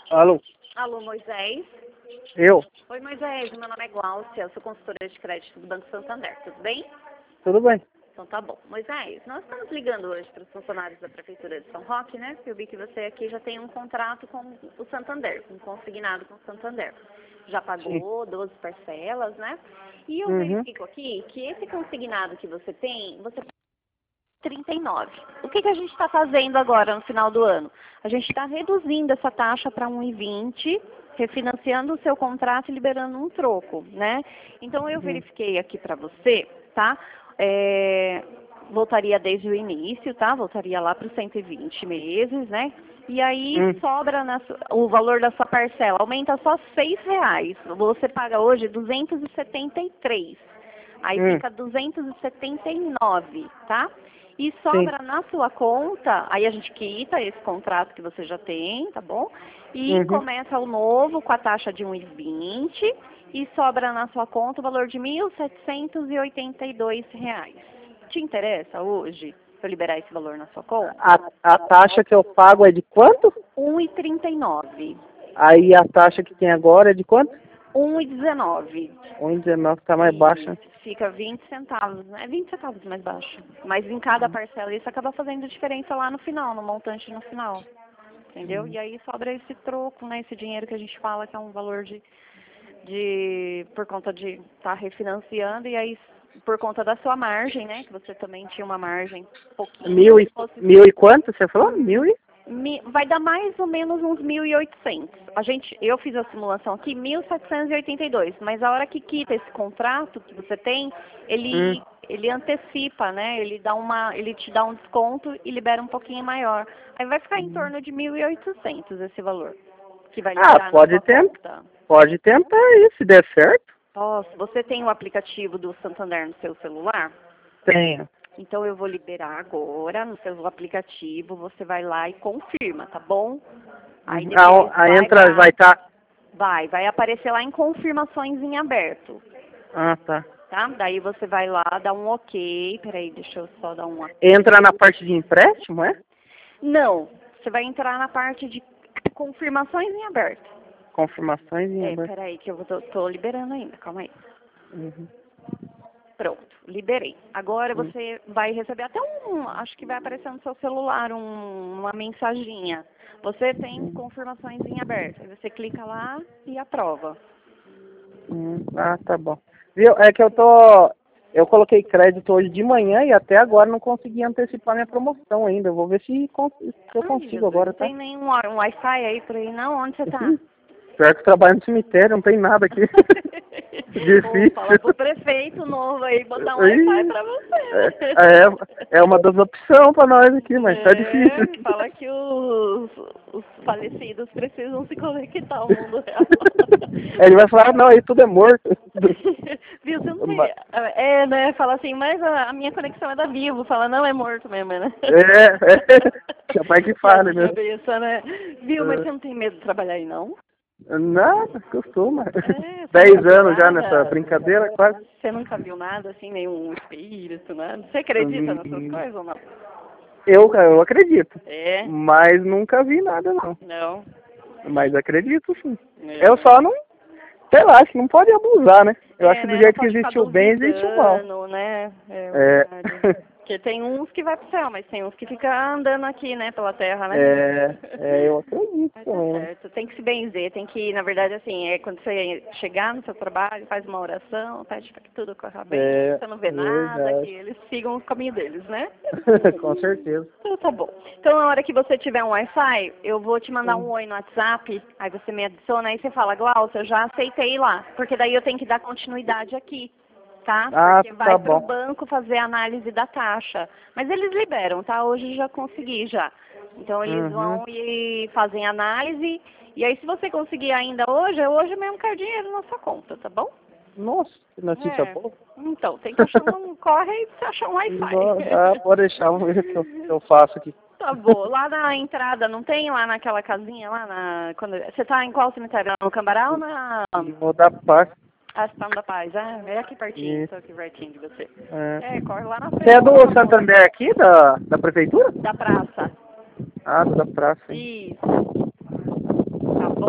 Alô? Alô, Moisés. Eu? Oi, Moisés. Meu nome é Glaucia, eu sou consultora de crédito do Banco Santander. Tudo bem? Tudo bem? Então tá bom. Moisés, nós estamos ligando hoje para os funcionários da Prefeitura de São Roque, né? Porque eu vi que você aqui já tem um contrato com o Santander, um consignado com o Santander. Já Sim. pagou 12 parcelas, né? E eu verifico aqui que esse consignado que você tem, você 39. O que a gente está fazendo agora no final do ano? A gente está reduzindo essa taxa para 1,20, refinanciando o seu contrato e liberando um troco, né? Então eu verifiquei aqui para você, tá? Voltaria desde o início, tá? Voltaria lá para os 120 meses, né? E aí sobra o valor da sua parcela, aumenta só R$6. Você paga hoje 273. Aí fica 279, tá? E sobra na sua conta, aí a gente quita esse contrato que você já tem, tá bom? E começa o novo com a taxa de 1,20 e sobra na sua conta o valor de R$1.782. Te interessa hoje eu liberar esse valor na sua conta? A taxa que eu pago é de quanto? 1,39. Aí a taxa que tem agora é de quanto? 1,19. 1,19, tá mais baixa. Fica 20 centavos, né? 20 centavos mais baixo. Mas em cada parcela isso acaba fazendo diferença lá no final, no montante no final. Entendeu? E aí sobra esse troco, né? Esse dinheiro que a gente fala que é um valor por conta de estar refinanciando, e aí por conta da sua margem, né? Que você também tinha uma margem pouquinho. Mil e quanto você falou? Vai dar mais ou menos uns 1.800. Eu fiz a simulação aqui, 1.782, mas a hora que quita esse contrato que você tem, ele antecipa, né? Ele te dá um desconto e libera um pouquinho maior. Aí vai ficar em torno de 1.800 esse valor que vai liberar na sua conta. Pode tentar aí, se der certo. Você tem o aplicativo do Santander no seu celular? Tenho. Então eu vou liberar agora no seu aplicativo, você vai lá e confirma, tá bom? Aí depois vai estar. Vai aparecer lá em confirmações em aberto. Ah, tá. Tá? Daí você vai lá, dá um ok, peraí, deixa eu só dar um ok. Entra na parte de empréstimo, é? Não, você vai entrar na parte de confirmações em aberto. Confirmações em aberto. Peraí, que eu tô liberando ainda, calma aí. Pronto, liberei. Agora você vai receber até acho que vai aparecer no seu celular uma mensaginha. Você tem confirmações em aberto. Aí você clica lá e aprova. Ah, tá bom. Viu? É que eu coloquei crédito hoje de manhã e até agora não consegui antecipar minha promoção ainda. Eu vou ver se eu consigo agora, tá? Não tem nenhum Wi-Fi aí por aí não? Onde você tá? Pior que eu trabalho no cemitério, não tem nada aqui. Difícil. Fala pro prefeito novo aí, botar um Wi-Fi pra você. É uma das opções pra nós aqui, mas tá difícil. Fala que os falecidos precisam se conectar ao mundo real. Ele vai falar, não, aí tudo é morto. Viu, você não tem... né, fala assim, mas a minha conexão é da Vivo. Fala, não, é morto mesmo, né? Capaz que fale mesmo. Cabeça, né? Viu, mas você não tem medo de trabalhar aí, não? Nada, costuma. 10 anos já nessa brincadeira, quase. Você nunca viu nada, assim, nenhum espírito, nada? Você acredita nessas coisas ou não? Eu acredito. Mas nunca vi nada, não. Não? Mas acredito, sim. Eu só não... Sei lá, acho que não pode abusar, né? Eu acho que do jeito que existe o bem, existe o mal. Né? Verdade. Porque tem uns que vai pro céu, mas tem uns que ficam andando aqui, né, pela terra, né? Eu acredito também. Tá certo. Tem que se benzer, tem que, na verdade, assim, quando você chegar no seu trabalho, faz uma oração, pede para que tudo corra bem, você não vê nada, que eles sigam o caminho deles, né? Com certeza. Então tá bom. Então, na hora que você tiver um Wi-Fi, eu vou te mandar um oi no WhatsApp, aí você me adiciona, aí você fala, Glaucia, eu já aceitei lá, porque daí eu tenho que dar continuidade aqui. Tá? Porque vai pro banco fazer a análise da taxa. Mas eles liberam, tá? Hoje já consegui já. Então eles vão e fazem análise. E aí se você conseguir ainda hoje mesmo cai dinheiro na sua conta, tá bom? Nossa, que notícia boa. Então, tem que achar corre aí pra você achar um Wi-Fi. Pode deixar, vamos ver o que eu faço aqui. Tá bom. Lá na entrada, não tem lá naquela casinha lá você tá em qual cemitério? No Cambará ou na... Vou dar paz. Cidade da Paz, é aqui pertinho, tô aqui pertinho de você. Corre lá na frente. Você é do Santander aqui, da prefeitura? Da praça. Da praça. Isso. Tá bom?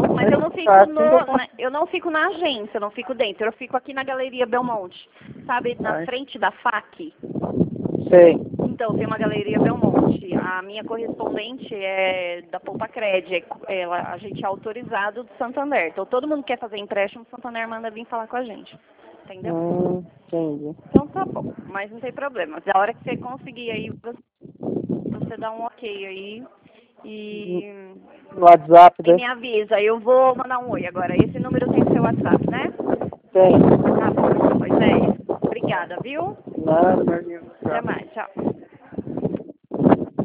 fico assim que eu eu não fico na agência, eu não fico dentro. Eu fico aqui na Galeria Belmonte, sabe, na frente da FAC. Sei. Então, tem uma Galeria Belmonte. A minha correspondente é da Poupa Cred, a gente é autorizado do Santander. Então, todo mundo que quer fazer empréstimo, o Santander manda vir falar com a gente. Entendeu? Entendi. Então tá bom, mas não tem problema. Da hora que você conseguir aí, você dá um ok aí e No WhatsApp, e me avisa. Eu vou mandar um oi agora. Esse número tem seu WhatsApp, né? Tem. Tá bom, Moisés. Obrigada, viu? Nada, Marquinhos. Até mais, tchau.